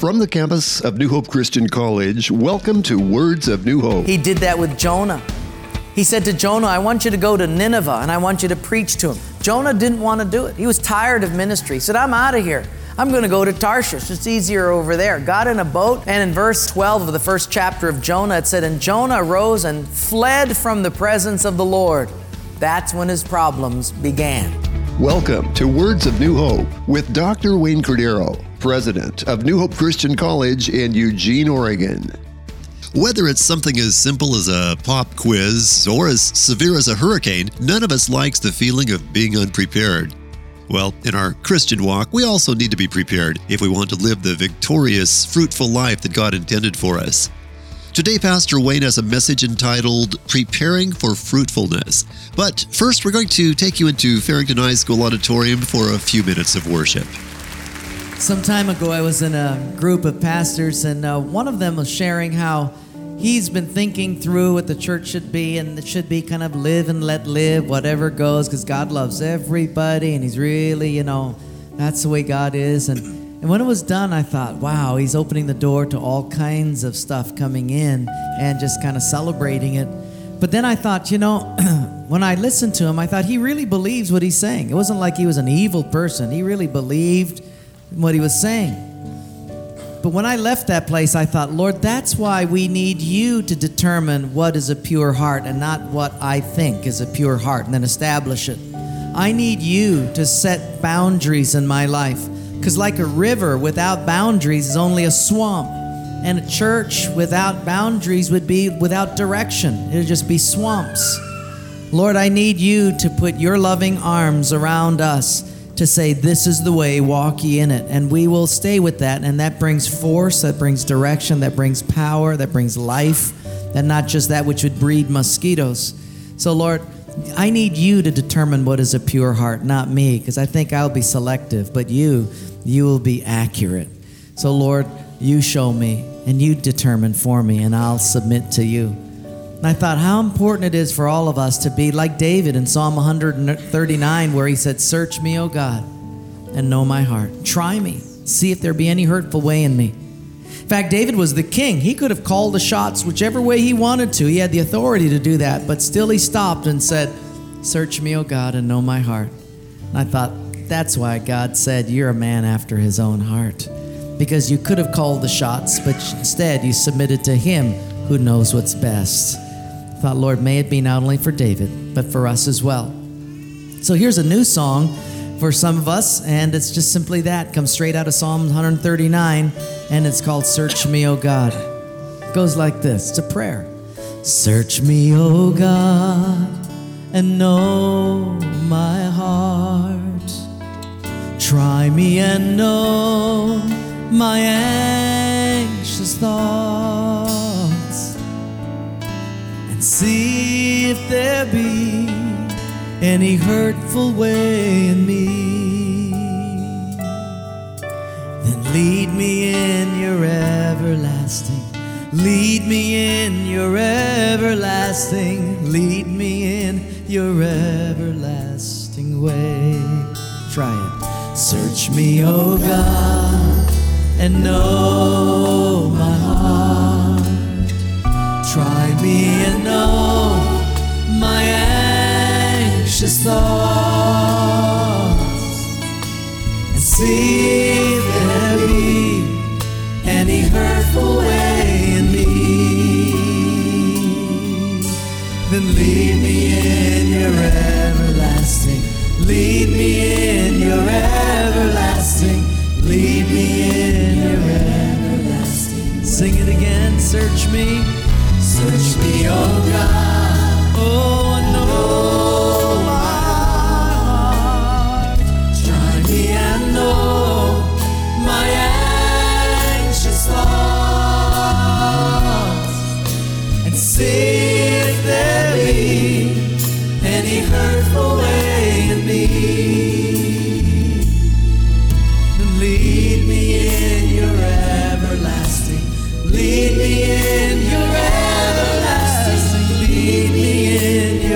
From the campus of New Hope Christian College, welcome to Words of New Hope. He did that with Jonah. He said to Jonah, I want you to go to Nineveh and I want you to preach to him. Jonah didn't want to do it. He was tired of ministry. He said, I'm out of here. I'm going to go to Tarshish. It's easier over there. Got in a boat, and in verse 12 of the first chapter of Jonah, it said, and Jonah arose and fled from the presence of the Lord. That's when his problems began. Welcome to Words of New Hope with Dr. Wayne Cordero, President of New Hope Christian College in Eugene, Oregon. Whether it's something as simple as a pop quiz or as severe as a hurricane, none of us likes the feeling of being unprepared. Well, in our Christian walk, we also need to be prepared if we want to live the victorious, fruitful life that God intended for us. Today, Pastor Wayne has a message entitled, Preparing for Fruitfulness. But first, we're going to take you into Farrington High School Auditorium for a few minutes of worship. Some time ago, I was in a group of pastors, and one of them was sharing how he's been thinking through what the church should be, and it should be kind of live and let live, whatever goes, because God loves everybody, and he's really, that's the way God is. And when it was done, I thought, wow, he's opening the door to all kinds of stuff coming in and just kind of celebrating it. But then I thought, when I listened to him, I thought he really believes what he's saying. It wasn't like he was an evil person. He really believed what he was saying. But when I left that place, I thought, Lord, that's why we need you to determine what is a pure heart and not what I think is a pure heart and then establish it. I need you to set boundaries in my life, because like a river without boundaries is only a swamp, and a church without boundaries would be without direction. It would just be swamps. Lord, I need you to put your loving arms around us to say, this is the way, walk ye in it. And we will stay with that. And that brings force, that brings direction, that brings power, that brings life, and not just that which would breed mosquitoes. So Lord, I need you to determine what is a pure heart, not me, because I think I'll be selective, but you will be accurate. So Lord, you show me and you determine for me, and I'll submit to you. And I thought how important it is for all of us to be like David in Psalm 139, where he said, search me, O God, and know my heart. Try me. See if there be any hurtful way in me. In fact, David was the king. He could have called the shots whichever way he wanted to. He had the authority to do that. But still he stopped and said, search me, O God, and know my heart. And I thought, that's why God said, you're a man after his own heart. Because you could have called the shots, but instead you submitted to him who knows what's best. I thought, Lord, may it be not only for David, but for us as well. So here's a new song for some of us, and it's just simply that. It comes straight out of Psalm 139, and it's called Search Me, O God. It goes like this. It's a prayer. Search me, O God, and know my heart. Try me and know my anxious thoughts, and see if there be any hurtful way in me. Then lead me in your everlasting, lead me in your everlasting, lead me in your everlasting way. Try it. Search me, O God, and know my heart. Try me and know my anxious thoughts, and see if there be any hurtful way in me. Then lead me in your everlasting, lead me in your everlasting, lead me in your everlasting. Sing it again. Search me, O God. Oh, and know my heart. Try me and know my anxious thoughts, and see if there be any hurtful way in me. Then lead me in your everlasting, lead me in your everlasting, lead me in your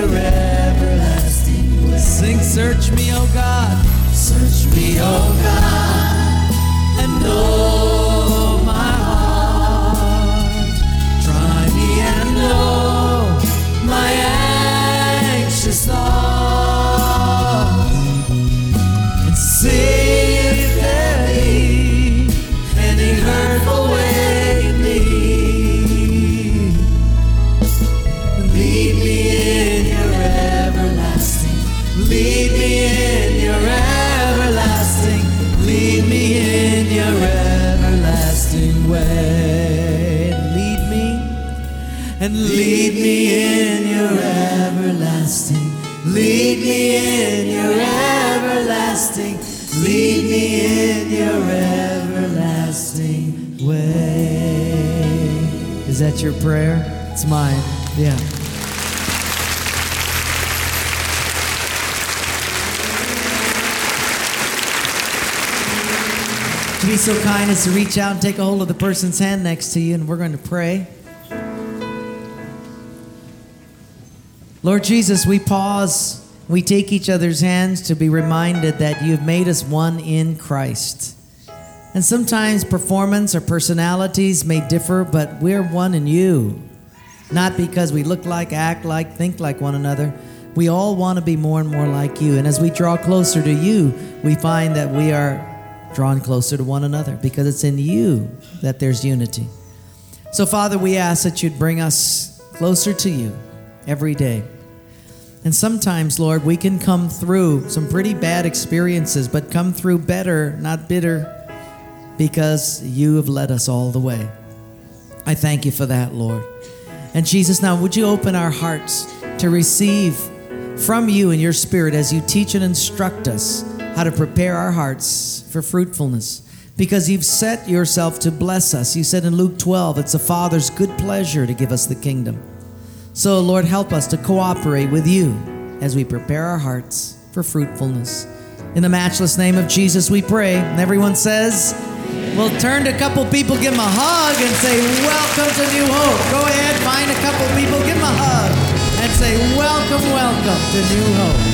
everlasting way. Lead me in your everlasting. Lead me in your everlasting. Lead me in your everlasting way. Is that your prayer? It's mine. Yeah. Be so kind as to reach out and take a hold of the person's hand next to you, and we're going to pray. Lord Jesus, we pause. We take each other's hands to be reminded that you've made us one in Christ. And sometimes performance or personalities may differ, but we're one in you. Not because we look like, act like, think like one another. We all want to be more and more like you. And as we draw closer to you, we find that we are drawn closer to one another because it's in you that there's unity. So, Father, we ask that you'd bring us closer to you every day. And sometimes, Lord, we can come through some pretty bad experiences, but come through better, not bitter, because you have led us all the way. I thank you for that, Lord. And Jesus, now would you open our hearts to receive from you and your Spirit as you teach and instruct us how to prepare our hearts for fruitfulness, because you've set yourself to bless us. You said in Luke 12, it's the Father's good pleasure to give us the kingdom. So, Lord, help us to cooperate with you as we prepare our hearts for fruitfulness. In the matchless name of Jesus, we pray. And everyone says, we'll turn to a couple people, give them a hug, and say, welcome to New Hope. Go ahead, find a couple people, give them a hug, and say, welcome, welcome to New Hope.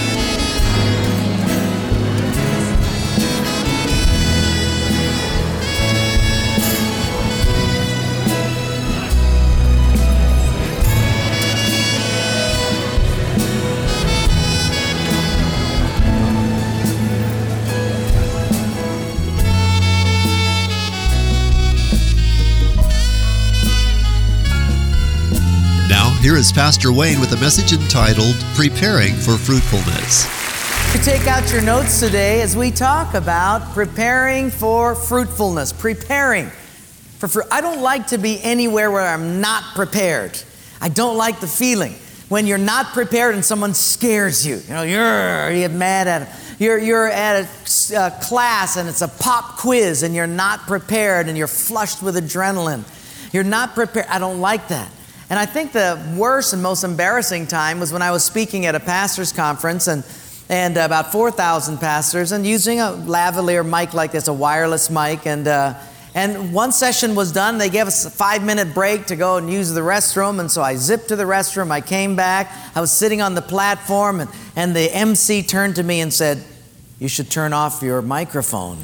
Here is Pastor Wayne with a message entitled, Preparing for Fruitfulness. To take out your notes today as we talk about preparing for fruitfulness. Preparing for fruit. I don't like to be anywhere where I'm not prepared. I don't like the feeling when you're not prepared and someone scares you. You know, you get mad at them. You're at a class and it's a pop quiz and you're not prepared and you're flushed with adrenaline. You're not prepared. I don't like that. And I think the worst and most embarrassing time was when I was speaking at a pastor's conference and about 4,000 pastors and using a lavalier mic like this, a wireless mic. And one session was done. They gave us a 5-minute break to go and use the restroom. And so I zipped to the restroom. I came back. I was sitting on the platform and the MC turned to me and said, "You should turn off your microphone."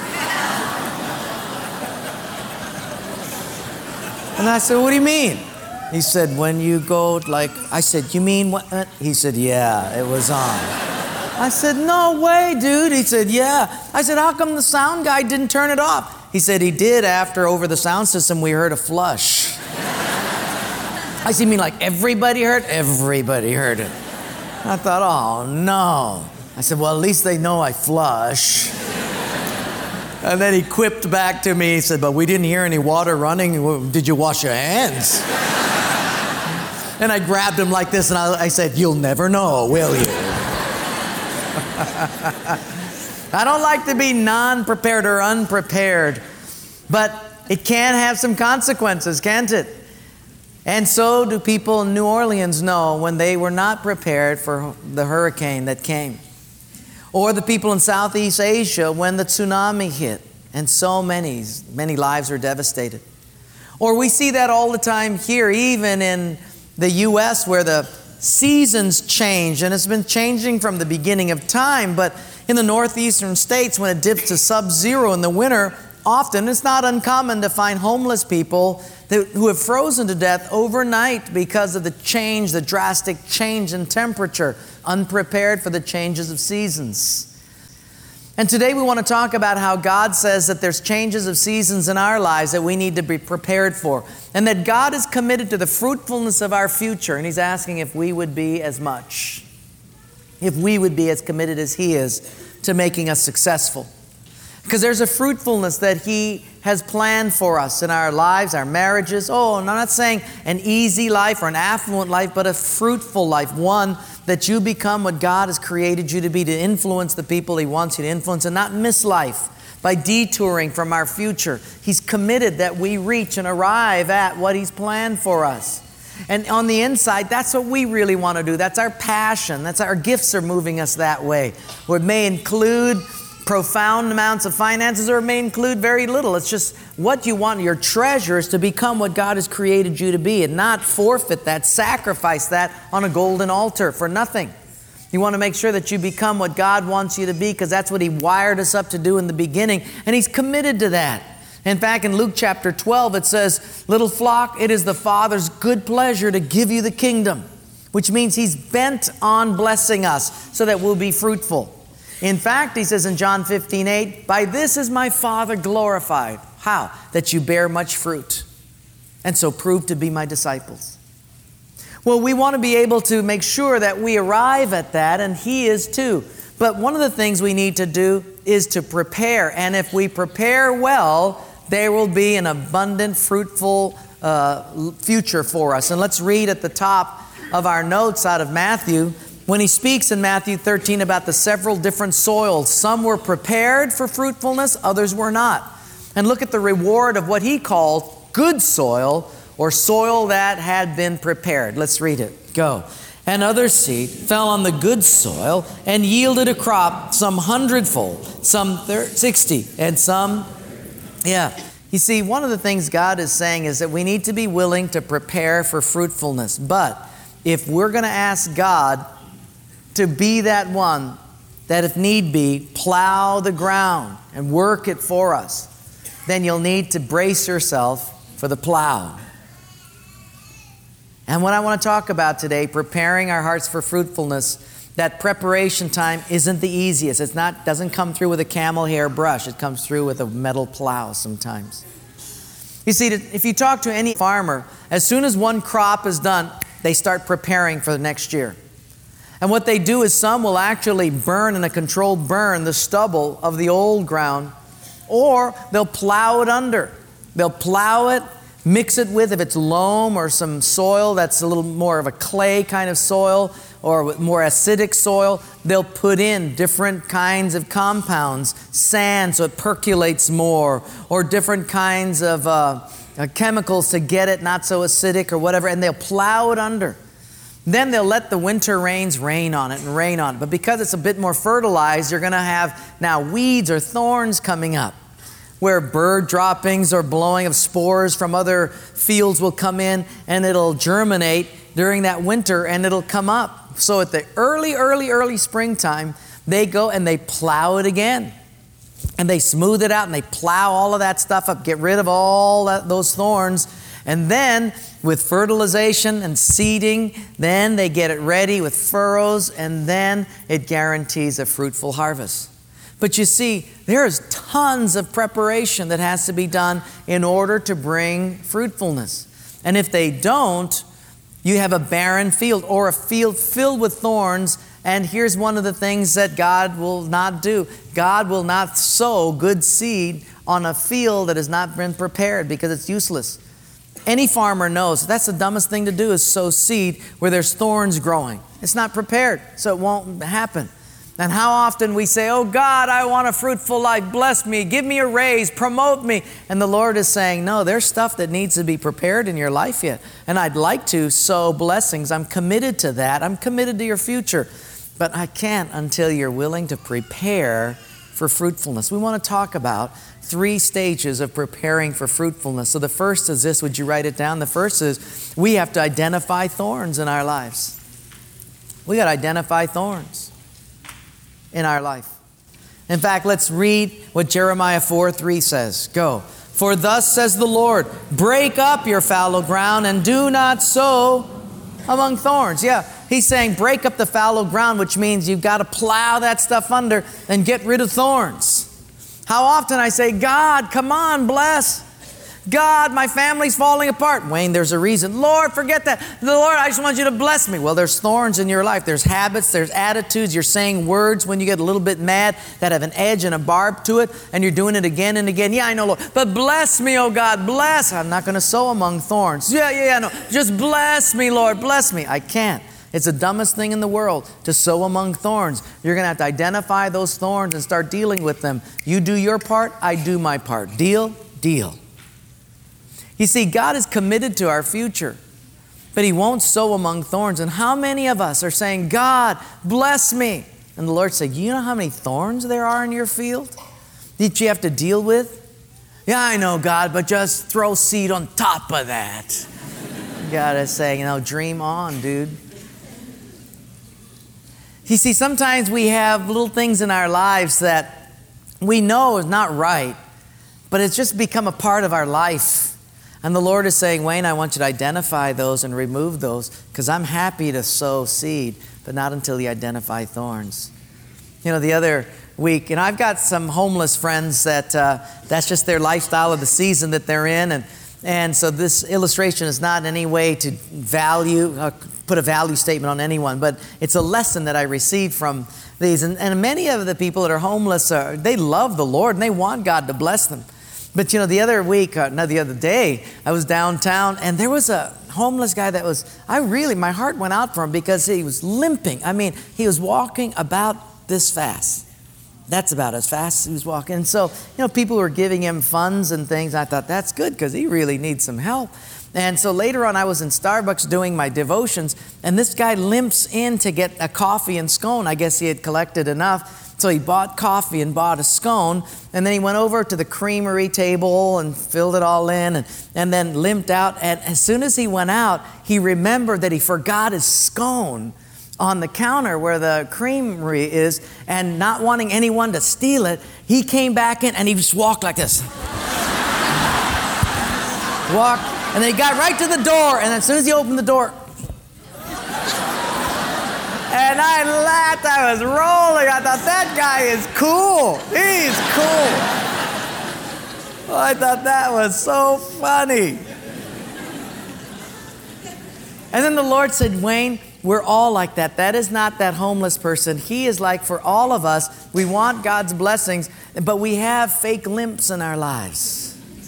And I said, "What do you mean?" He said, "When you go like," I said, "You mean what?" He said, "Yeah, it was on." I said, "No way, dude." He said, "Yeah." I said, "How come the sound guy didn't turn it off?" He said, "He did after over the sound system we heard a flush." I said, "You mean like everybody heard?" Everybody heard it. I thought, oh no. I said, "Well, at least they know I flush." And then he quipped back to me, he said, "But we didn't hear any water running. Did you wash your hands?" And I grabbed him like this and I said, "You'll never know, will you?" I don't like to be non-prepared or unprepared, but it can have some consequences, can't it? And so do people in New Orleans know when they were not prepared for the hurricane that came. Or the people in Southeast Asia when the tsunami hit and so many lives were devastated. Or we see that all the time here, even in the U.S. where the seasons change, and it's been changing from the beginning of time, but in the northeastern states when it dips to sub-zero in the winter, often it's not uncommon to find homeless people who have frozen to death overnight because of the drastic change in temperature, unprepared for the changes of seasons. And today we want to talk about how God says that there's changes of seasons in our lives that we need to be prepared for, and that God is committed to the fruitfulness of our future, and He's asking if we would be as committed as He is to making us successful. Because there's a fruitfulness that He has planned for us in our lives, our marriages. Oh, and I'm not saying an easy life or an affluent life, but a fruitful life. One, that you become what God has created you to be, to influence the people He wants you to influence and not miss life by detouring from our future. He's committed that we reach and arrive at what He's planned for us. And on the inside, that's what we really want to do. That's our passion. That's our gifts are moving us that way. Or it may include profound amounts of finances, or it may include very little. It's just what you want, your treasure, is to become what God has created you to be and not forfeit that, sacrifice that on a golden altar for nothing. You want to make sure that you become what God wants you to be, because that's what He wired us up to do in the beginning, and He's committed to that. In fact, in Luke chapter 12, it says, "Little flock, it is the Father's good pleasure to give you the kingdom," which means He's bent on blessing us so that we'll be fruitful. In fact, He says in John 15:8, "By this is my Father glorified." How? That you bear much fruit, and so prove to be my disciples. Well, we want to be able to make sure that we arrive at that, and He is too. But one of the things we need to do is to prepare. And if we prepare well, there will be an abundant, fruitful future for us. And let's read at the top of our notes out of Matthew, when He speaks in Matthew 13 about the several different soils. Some were prepared for fruitfulness, others were not. And look at the reward of what He called good soil, or soil that had been prepared. Let's read it. Go. "And other seed fell on the good soil and yielded a crop, some 100-fold, some 60, and some..." Yeah. You see, one of the things God is saying is that we need to be willing to prepare for fruitfulness. But if we're going to ask God to be that one that, if need be, plow the ground and work it for us, then you'll need to brace yourself for the plow. And what I want to talk about today, preparing our hearts for fruitfulness, that preparation time isn't the easiest. Doesn't come through with a camel hair brush. It comes through with a metal plow sometimes. You see, if you talk to any farmer, as soon as one crop is done, they start preparing for the next year. And what they do is some will actually burn in a controlled burn the stubble of the old ground, or they'll plow it under. They'll plow it, mix it with, if it's loam or some soil that's a little more of a clay kind of soil or more acidic soil, they'll put in different kinds of compounds, sand so it percolates more, or different kinds of chemicals to get it not so acidic or whatever, and they'll plow it under. Then they'll let the winter rains rain on it and rain on it. But because it's a bit more fertilized, you're going to have now weeds or thorns coming up, where bird droppings or blowing of spores from other fields will come in, and it'll germinate during that winter and it'll come up. So at the early springtime, they go and they plow it again. And they smooth it out and they plow all of that stuff up, get rid of all those thorns. And then with fertilization and seeding, then they get it ready with furrows, and then it guarantees a fruitful harvest. But you see, there's tons of preparation that has to be done in order to bring fruitfulness. And if they don't, you have a barren field or a field filled with thorns. And here's one of the things that God will not do. God will not sow good seed on a field that has not been prepared, because it's useless. Any farmer knows that's the dumbest thing to do, is sow seed where there's thorns growing. It's not prepared, so it won't happen. And how often we say, "Oh God, I want a fruitful life. Bless me, give me a raise, promote me." And the Lord is saying, no, there's stuff that needs to be prepared in your life yet. And I'd like to sow blessings. I'm committed to that. I'm committed to your future. But I can't until you're willing to prepare for fruitfulness. We want to talk about 3 stages of preparing for fruitfulness. So the first is this. Would you write it down? The first is we have to identify thorns in our lives. We got to identify thorns in our life. In fact, let's read what Jeremiah 4:3 says. Go. "For thus says the Lord, break up your fallow ground and do not sow among thorns." Yeah, He's saying break up the fallow ground, which means you've got to plow that stuff under and get rid of thorns. How often I say, "God, come on, bless." God, my family's falling apart. Wayne, there's a reason. Lord, forget that. Lord, I just want you to bless me. Well, there's thorns in your life. There's habits, there's attitudes. You're saying words when you get a little bit mad that have an edge and a barb to it, and you're doing it again and again. Yeah, I know, Lord, but bless me, oh God, bless. I'm not going to sow among thorns. Yeah, no. Just bless me, Lord, bless me. I can't. It's the dumbest thing in the world to sow among thorns. You're going to have to identify those thorns and start dealing with them. You do your part, I do my part. Deal? Deal. You see, God is committed to our future, but He won't sow among thorns. And how many of us are saying, God, bless me? And the Lord said, you know how many thorns there are in your field that you have to deal with? Yeah, I know, God, but just throw seed on top of that. God is saying, dream on, dude. You see, sometimes we have little things in our lives that we know is not right, but it's just become a part of our life. And the Lord is saying, Wayne, I want you to identify those and remove those, because I'm happy to sow seed, but not until you identify thorns. The other week, I've got some homeless friends that that's just their lifestyle of the season that they're in. And so this illustration is not in any way to put a value statement on anyone, but it's a lesson that I received from these. And many of the people that are homeless, they love the Lord and they want God to bless them. But the other day, I was downtown and there was a homeless guy that my heart went out for him because he was limping. I mean, he was walking about this fast. That's about as fast as he was walking. And so, people were giving him funds and things. I thought, that's good because he really needs some help. And so later on, I was in Starbucks doing my devotions, and this guy limps in to get a coffee and scone. I guess he had collected enough. So he bought coffee and bought a scone, and then he went over to the creamery table and filled it all in and then limped out. And as soon as he went out, he remembered that he forgot his scone on the counter where the creamery is, and not wanting anyone to steal it, he came back in and he just walked like this. Walked, and then he got right to the door, and as soon as he opened the door, and I laughed, I was rolling. I thought, that guy is cool. He's cool. Oh, I thought that was so funny. And then the Lord said, Wayne, we're all like that. That is not that homeless person. He is like, for all of us, we want God's blessings, but we have fake limps in our lives.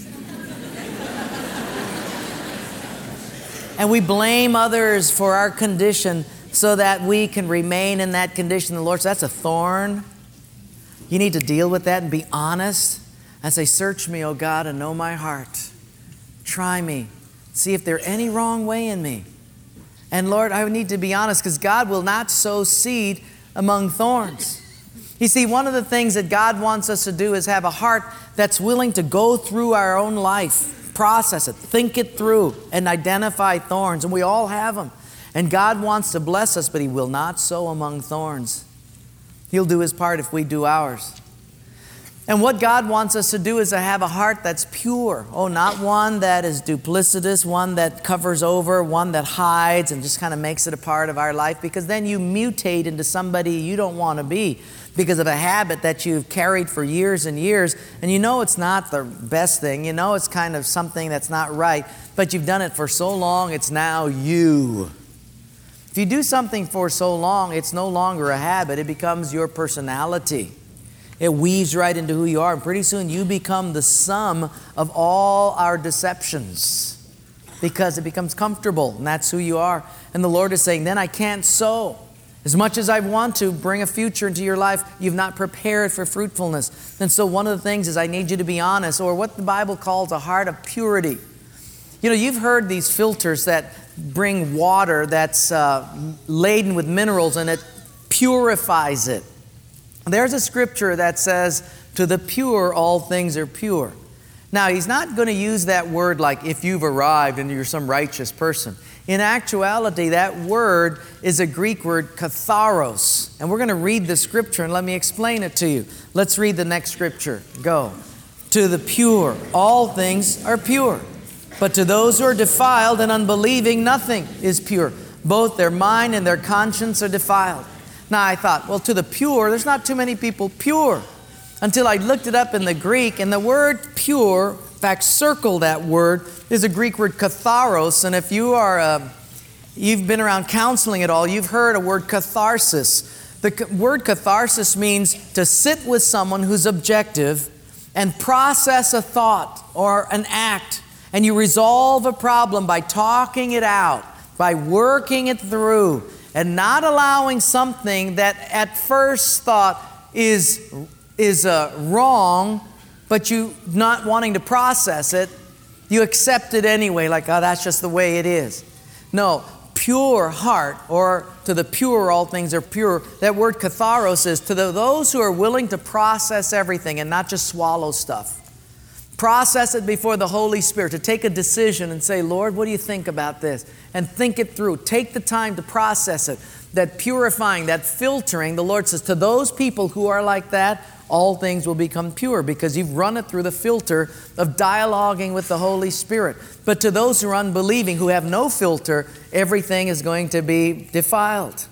And we blame others for our condition so that we can remain in that condition. The Lord says, that's a thorn. You need to deal with that and be honest and say, search me, O God, and know my heart. Try me. See if there's any wrong way in me. And Lord, I need to be honest, because God will not sow seed among thorns. You see, one of the things that God wants us to do is have a heart that's willing to go through our own life, process it, think it through, and identify thorns. And we all have them. And God wants to bless us, but He will not sow among thorns. He'll do His part if we do ours. And what God wants us to do is to have a heart that's pure. Oh, not one that is duplicitous, one that covers over, one that hides and just kind of makes it a part of our life, because then you mutate into somebody you don't want to be because of a habit that you've carried for years and years. And it's not the best thing. It's kind of something that's not right, but you've done it for so long, it's now you. If you do something for so long, it's no longer a habit. It becomes your personality. It weaves right into who you are. And pretty soon you become the sum of all our deceptions because it becomes comfortable, and that's who you are. And the Lord is saying, then I can't sow. As much as I want to bring a future into your life, you've not prepared for fruitfulness. And so one of the things is I need you to be honest, or what the Bible calls a heart of purity. You've heard these filters that bring water that's laden with minerals, and it purifies it. There's a scripture that says, to the pure, all things are pure. Now, He's not going to use that word like if you've arrived and you're some righteous person. In actuality, that word is a Greek word, katharos. And we're going to read the scripture and let me explain it to you. Let's read the next scripture. Go. To the pure, all things are pure. But to those who are defiled and unbelieving, nothing is pure. Both their mind and their conscience are defiled. Now I thought, well, to the pure, there's not too many people pure. Until I looked it up in the Greek, and the word pure fact, circle that word, is a Greek word katharos. And if you've been around counseling at all, you've heard a word catharsis. The word catharsis means to sit with someone who's objective and process a thought or an act. And you resolve a problem by talking it out, by working it through, and not allowing something that at first thought is wrong, but you not wanting to process it, you accept it anyway, like, oh, that's just the way it is. No, pure heart, or to the pure all things are pure. That word katharos is to those who are willing to process everything and not just swallow stuff. Process it before the Holy Spirit, to take a decision and say, Lord, what do you think about this? And think it through. Take the time to process it. That purifying, that filtering, the Lord says, to those people who are like that, all things will become pure because you've run it through the filter of dialoguing with the Holy Spirit. But to those who are unbelieving, who have no filter, everything is going to be defiled.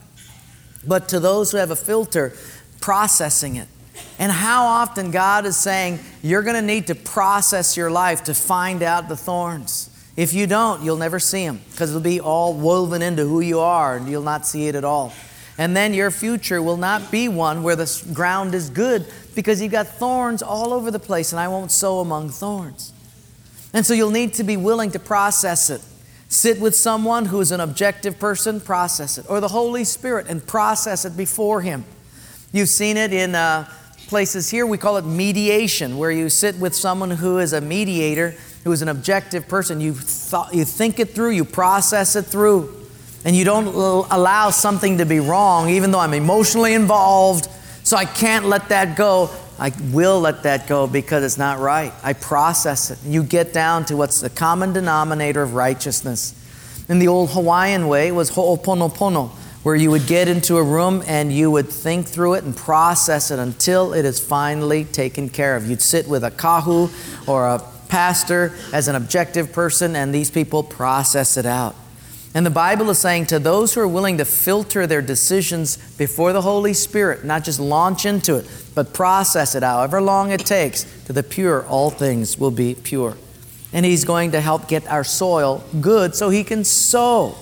But to those who have a filter, processing it. And how often God is saying, you're going to need to process your life to find out the thorns. If you don't, you'll never see them because it'll be all woven into who you are and you'll not see it at all. And then your future will not be one where the ground is good because you've got thorns all over the place, and I won't sow among thorns. And so you'll need to be willing to process it. Sit with someone who is an objective person, process it. Or the Holy Spirit, and process it before Him. You've seen it in places here, we call it mediation, where you sit with someone who is a mediator, who is an objective person. You think it through, you process it through, and you don't allow something to be wrong, even though I'm emotionally involved, so I can't let that go. I will let that go because it's not right. I process it. You get down to what's the common denominator of righteousness. In the old Hawaiian way, it was ho'oponopono, where you would get into a room and you would think through it and process it until it is finally taken care of. You'd sit with a kahu or a pastor as an objective person, and these people process it out. And the Bible is saying to those who are willing to filter their decisions before the Holy Spirit, not just launch into it, but process it however long it takes, to the pure, all things will be pure. And He's going to help get our soil good so He can sow.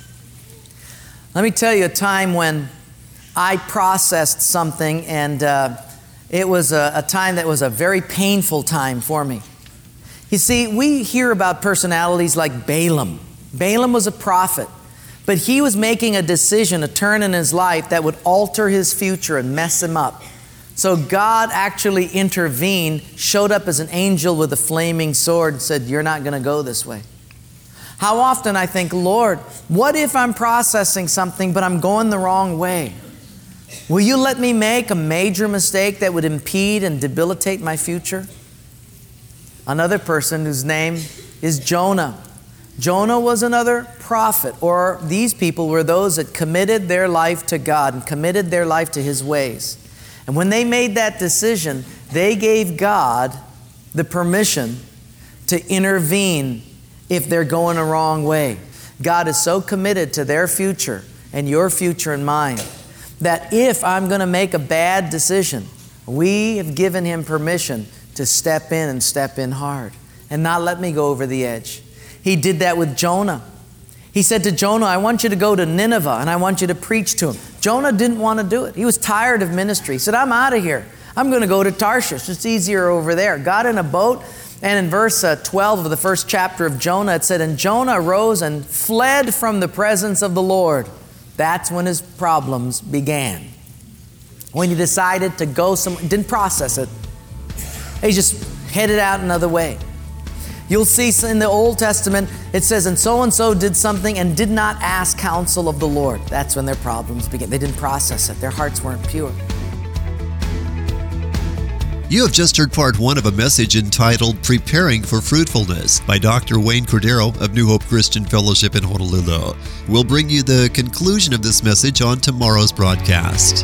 Let me tell you a time when I processed something, and it was a time that was a very painful time for me. You see, we hear about personalities like Balaam. Balaam was a prophet, but he was making a decision, a turn in his life that would alter his future and mess him up. So God actually intervened, showed up as an angel with a flaming sword and said, you're not going to go this way. How often I think, Lord, what if I'm processing something but I'm going the wrong way? Will you let me make a major mistake that would impede and debilitate my future? Another person whose name is Jonah. Jonah was another prophet, or these people were those that committed their life to God and committed their life to His ways. And when they made that decision, they gave God the permission to intervene if they're going the wrong way. God is so committed to their future and your future and mine that if I'm going to make a bad decision, we have given Him permission to step in and step in hard and not let me go over the edge. He did that with Jonah. He said to Jonah, I want you to go to Nineveh and I want you to preach to him. Jonah didn't want to do it. He was tired of ministry. He said, I'm out of here. I'm going to go to Tarshish. It's easier over there. Got in a boat, and in verse 12 of the first chapter of Jonah, it said, and Jonah arose and fled from the presence of the Lord. That's when his problems began. When he decided to go somewhere, didn't process it. He just headed out another way. You'll see in the Old Testament, it says, and so did something and did not ask counsel of the Lord. That's when their problems began. They didn't process it. Their hearts weren't pure. You have just heard part one of a message entitled Preparing for Fruitfulness by Dr. Wayne Cordero of New Hope Christian Fellowship in Honolulu. We'll bring you the conclusion of this message on tomorrow's broadcast.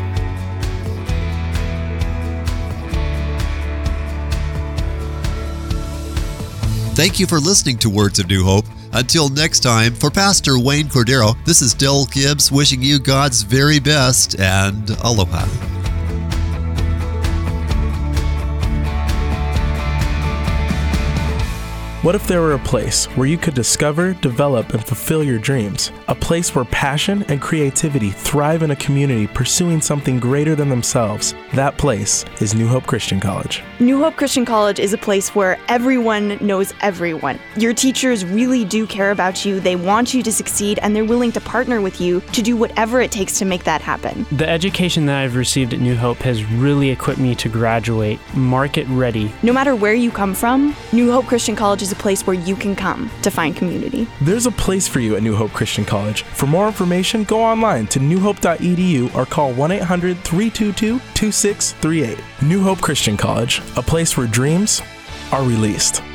Thank you for listening to Words of New Hope. Until next time, for Pastor Wayne Cordero, this is Del Gibbs wishing you God's very best, and aloha. What if there were a place where you could discover, develop, and fulfill your dreams? A place where passion and creativity thrive in a community pursuing something greater than themselves. That place is New Hope Christian College. New Hope Christian College is a place where everyone knows everyone. Your teachers really do care about you, they want you to succeed, and they're willing to partner with you to do whatever it takes to make that happen. The education that I've received at New Hope has really equipped me to graduate market ready. No matter where you come from, New Hope Christian College is a place where you can come to find community. There's a place for you at New Hope Christian College. For more information, go online to newhope.edu or call 1-800-322-2638. New Hope Christian College, a place where dreams are released.